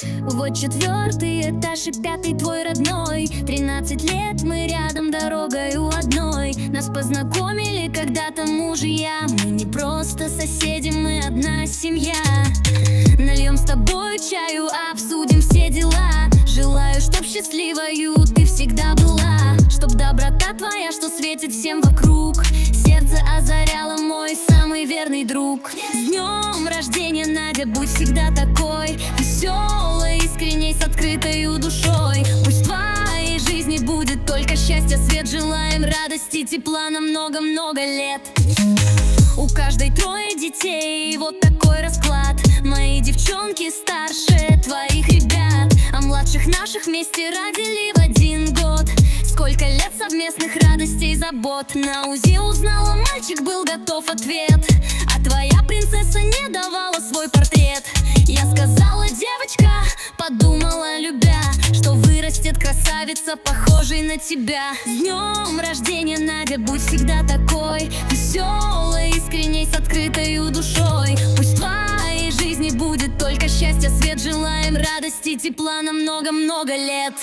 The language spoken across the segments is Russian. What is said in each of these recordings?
Вот 4-й этаж и 5-й твой родной. 13 лет мы рядом дорогою одной. Нас познакомили когда-то мужья. Мы не просто соседи, мы одна семья. Нальем с тобой чаю, обсудим все дела. Желаю, чтоб счастливою ты всегда была, чтоб доброта твоя, что светит всем вокруг, сердце озаряло, мой самый верный друг. С днем рождения, Надя, будь всегда такой веселой, искренней, с открытой душой. Пусть в твоей жизни будет только счастье, свет. Желаем радости, тепла на много-много лет. У каждой 3 детей, вот такой расклад. Мои девчонки старше твоих ребят, а младших наших вместе родили в 1 год. Сколько лет совместных радостей, забот. На УЗИ узнала, мальчик был готов ответ, а твоя принцесса не давала свой портрет. Я сказала, девочка, подумала, любя, что вырастет красавица, похожей на тебя. С днем рождения, Надя, будь всегда такой веселой, искренней, с открытой душой. Пусть в твоей жизни будет только счастье, свет. Желаем радости, тепла на много-много лет.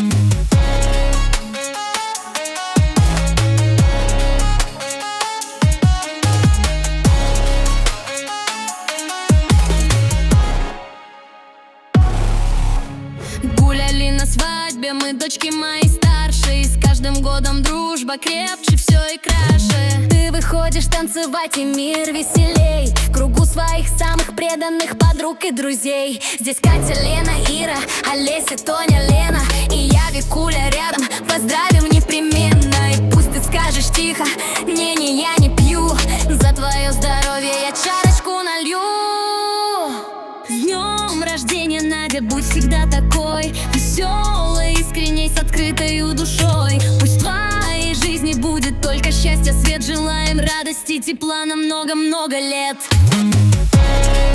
Гуляли на свадьбе мы, дочки мои старшие. С каждым годом дружба крепче, все и краше. Ты выходишь танцевать, и мир веселей в кругу своих самых преданных подруг и друзей. Здесь Катя, Лена, Ира, Олеся, Тоня, Лена и я, Викуля, рядом. Поздравим непременно, и пусть ты скажешь тихо: не, я не пью. За твое здоровье я чарочку налью. С днем рождения, Надя, будь всегда такой веселой, искренней, с открытой душой. Пусть в твоей жизни будет только счастье, свет. Желаем радости, тепла на много-много лет.